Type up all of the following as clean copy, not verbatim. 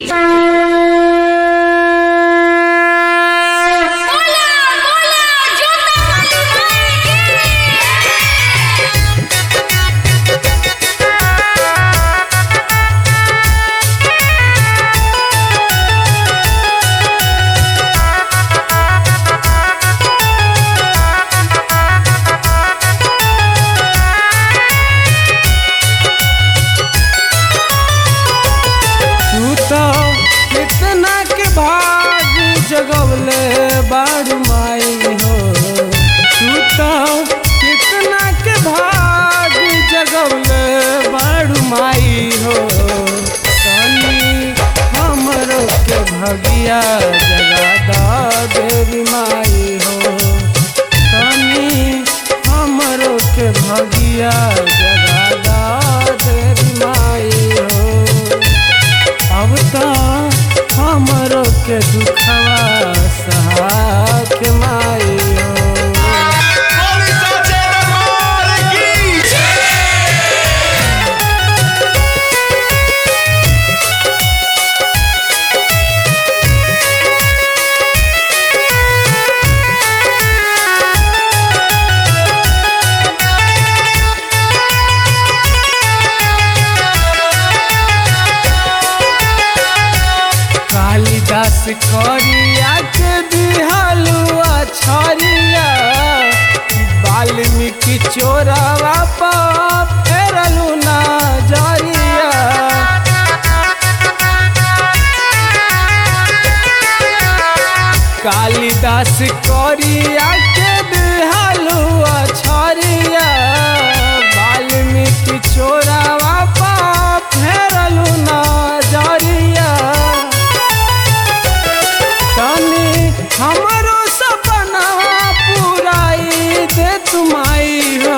जगवले बारू माई हो तू तो कितना के भाग जगवले बारू माई हो तनी हमरो के भगिया जगा देवी माई हो तनी हमरो के भगिया जगा देवी माई हो अब तो हमरो के दुखवा सहाक माई हो कालिदास करिया के दिहलुआ छरिया वाल्मीकि चोरावा पर फेरलू नजरिया कालिदास करिया के दिहलुआ छरिया वाल्मीकि चोरावा पर फेरलू नजरिया हमरो सपना पुराई दे तुमाई हो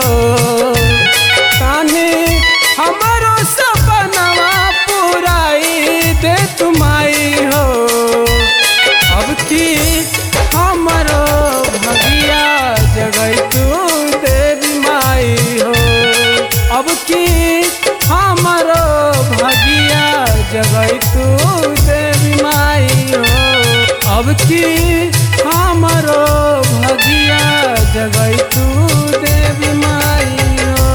ताने हमरो सपना पुराई दे तुमाई हो अब की हमरो भगिया जगई तू देवी माई हो अब की हमरो भगिया जगई तू देवी माई हो अब की हमरो भगिया जगई तू देवी माई हो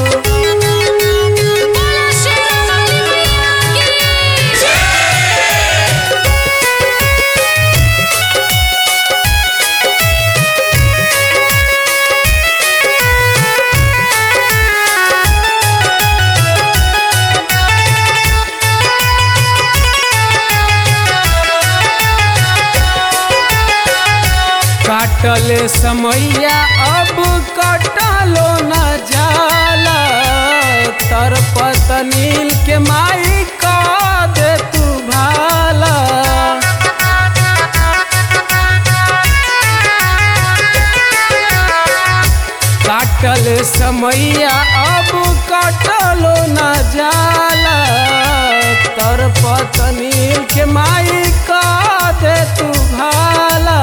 काटले समैया अब कटलो न जाला तर पतनील के माई का दे तू भाला काटले समैया अब कटलो न जाला तर पतनील के माई का दे तू भाला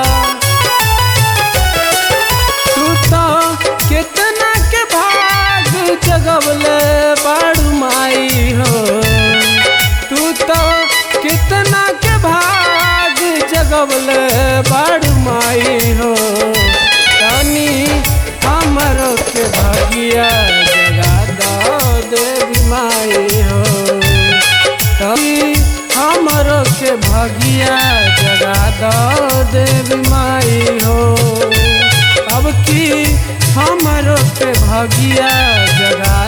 कितना के भाग जगवले बारू माई हो तू तो कितना के भाग जगवले बारू माई हो तनी हमरो के भगिया जगा देवी माई हो तनी हमरो के भगिया जगा देवी माई हो अब की हमरो के भगिया जगा